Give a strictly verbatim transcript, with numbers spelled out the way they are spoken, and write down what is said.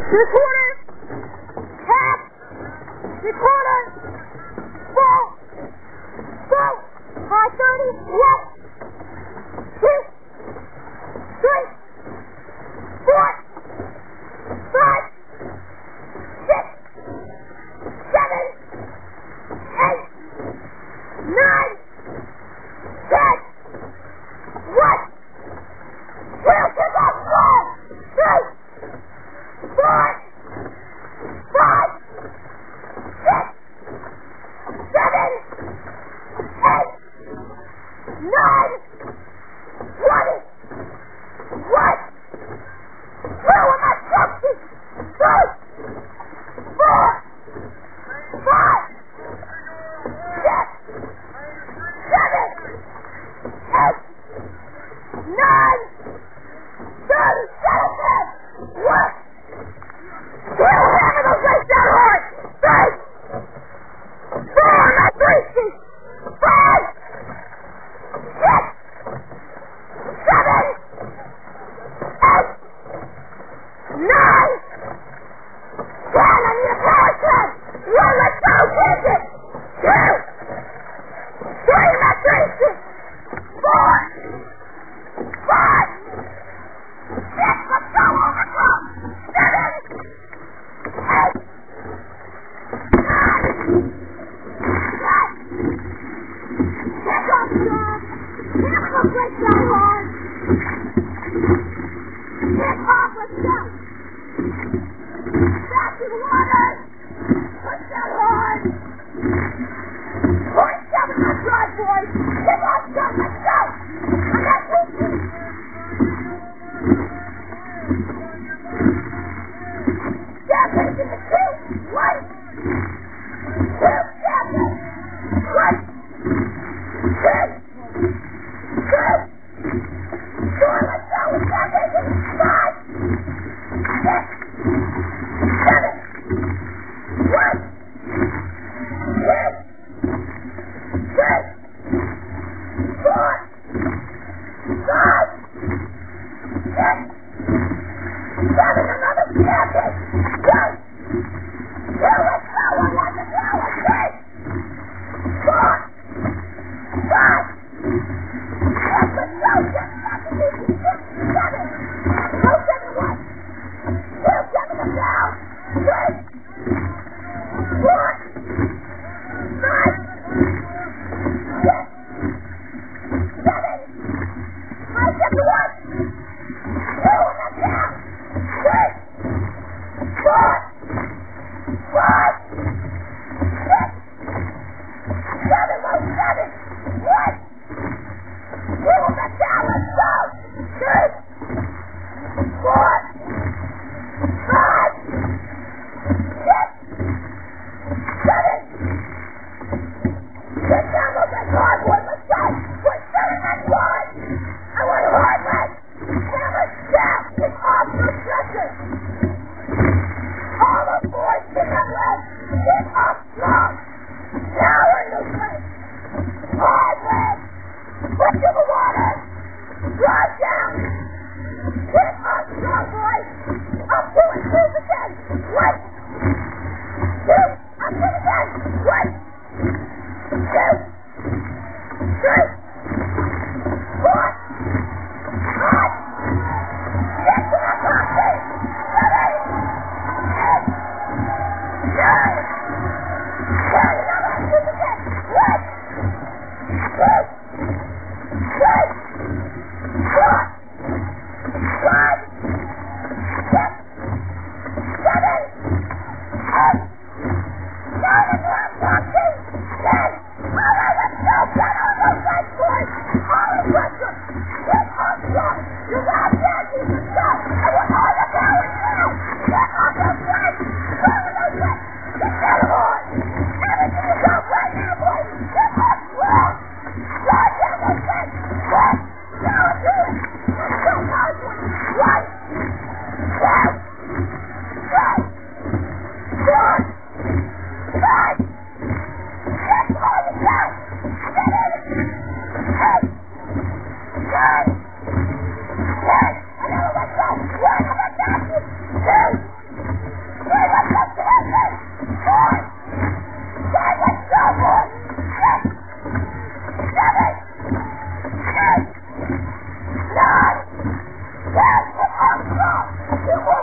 Three quarters. Half. Three quarters. Full. Full. High thirty. Yes. Two. Three. Four. Five. Six. Seven. Eight. Nine. Ten. One. Two. Kick off. Four. Three. Four. Five. Six. Seven. Eight. Nine. Twenty. One. Two. Am I jumping? Three. Four. Five. Six. Seven. Eight. Nine. Thirty. Seven. One. Two. Hammer those legs down hard. Three. Four. Not three. Six. Five. Six. Seven. Eight. Nine. Ten. I need a power ten. One. Let's go. Take it. Two. Three. Not three. Six. Four. Five. Six. Let's go. Overcome. Seven. Eight. Nine. Ten. Kick off, John. Hammer those legs down hard. Kick off. Let's go. Back to the water. Push down hard. forty-seven. Let's drive, boys. Kick off, John. Let's go. I'm not thinking. Step into the two. One. Two. Step in. One. Two. Two. Four. Let's go. Step into the five. Six. Seven. One. Two. Three. Four. Five. Six. Seven. Another step in. One. Two. Let's go. One. Let the power. Three. Four. Five. Six. Let's go. Six. Seven. Six. Seven. No seven. One. Two. Seven. Them down. Three. Four. Five. Six. Seven. Five. Seven. One. Two. And them down. Three. Four. You won't.